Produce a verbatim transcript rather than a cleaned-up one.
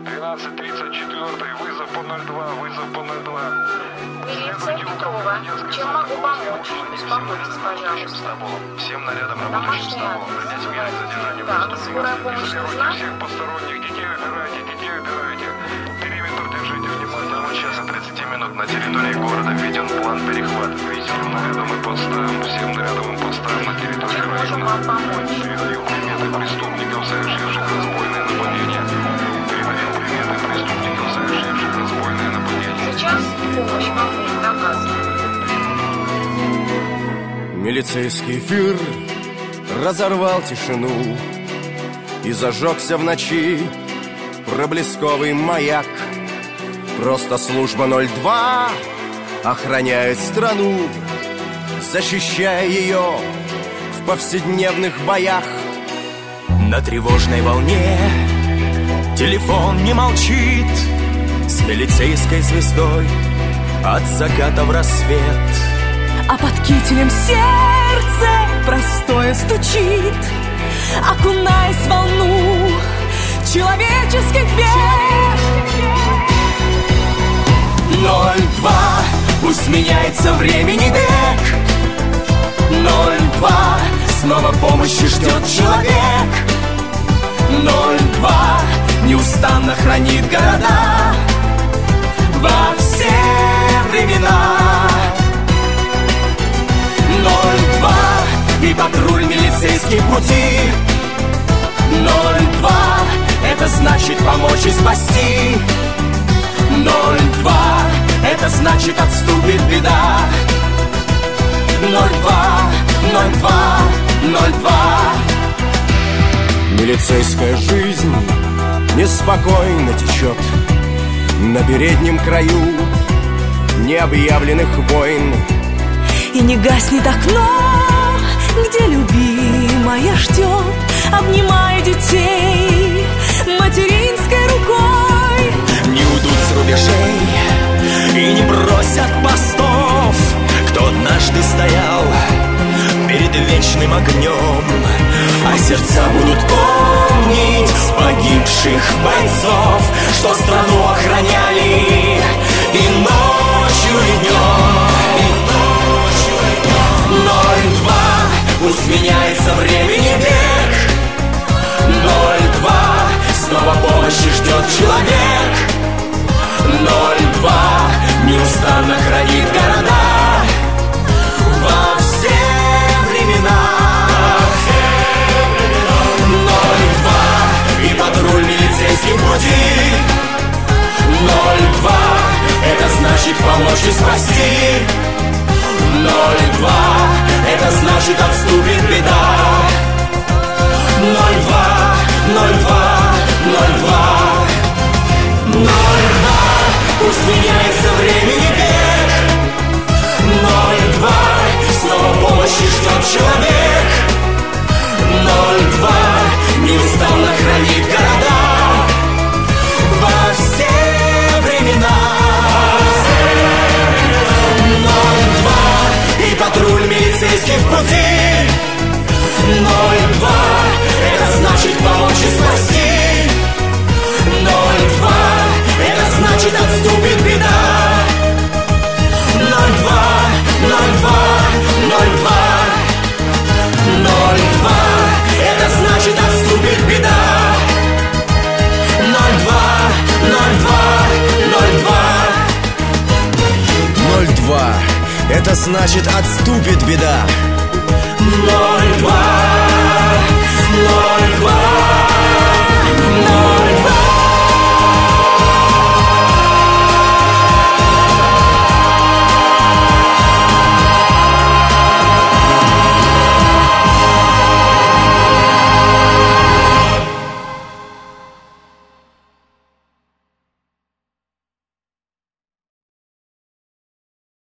двенадцать тридцать четыре, вызов по ноль два, вызов по ноль два. Милиция Петрова. Чем могу помочь? Успокойтесь, пожалуйста. Всем нарядом работающим столом. Принять меры к задержанию Так, преступников. скорая помощь нужна? Всех посторонних детей убирайте, детей убирайте. Периметр держите внимательно. Час и тридцать минут на территории города введен план перехвата. Всем нарядом и постам, всем нарядом и постам на территории Чем можем района. вам помочь? Передаю приметы преступников, совершивших разбойные нападения. Передаю приметы преступников, совершивших разбойные нападения. Сейчас помощь вам будет оказана. Милицейский эфир разорвал тишину, и зажегся в ночи проблесковый маяк. Просто служба ноль два охраняет страну, защищая ее в повседневных боях. На тревожной волне телефон не молчит, с милицейской звездой от заката в рассвет. А под кителем сердце простое стучит, окунаясь в волну человеческих бед. Ноль два, пусть меняется времени век. Ноль два, снова помощи ждет человек. Ноль два, неустанно хранит города во все времена. Ноль два, и патруль милицейских пути. Ноль два, это значит помочь и спасти. Ноль два, это значит отступит беда. Ноль два, ноль два, ноль два. Милицейская жизнь неспокойно течет на переднем краю необъявленных войн. И не гаснет окно, где любимая ждет, обнимая детей материнской рукой. Не уйдут с рубежей и не бросят постов, кто однажды стоял перед вечным огнем. А сердца будут помнить погибших бойцов, что страну охраняли и ночью, и днем. Ноль два, пусть меняется времени век. Ноль два, снова помощи ждет человек. Ноль два, неустанно хранит города во все времена. Ноль два, и патруль милицейских пути. Ноль два, это значит помочь и спасти. Ноль два, это значит отступит беда. Ноль два, ноль два, ноль два. Ноль два, пусть меняется времени век. Ноль два, снова помощи ждет человек. Ноль два, неустанно хранит города во все времена. Ноль два, и патруль милицейских пути. Ноль два, это значит помочь и спасти. Ноль два, это значит отступит беда. Ноль два, ноль два, ноль два. Ноль два, это значит отступит беда. Ноль два, ноль два, ноль два. Ноль два, это значит отступит беда.